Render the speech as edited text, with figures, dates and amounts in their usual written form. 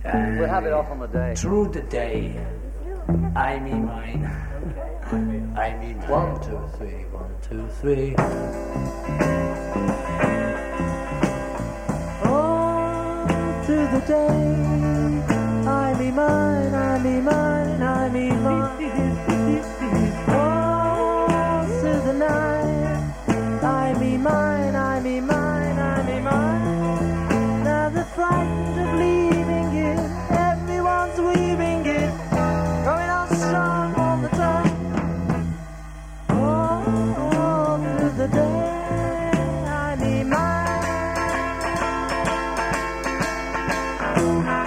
We'll have it off on the day. Through the day, I mean mine. I mean 1, 2, 3, 1, 2, 3. All through the day, I mean mine, I mean mine, I mean mine. All through the night, I mean mine, I mean mine, I mean mine. Now the fright of leaving you, everyone's weaving it, going on strong all the time. All through the day, I mean mine.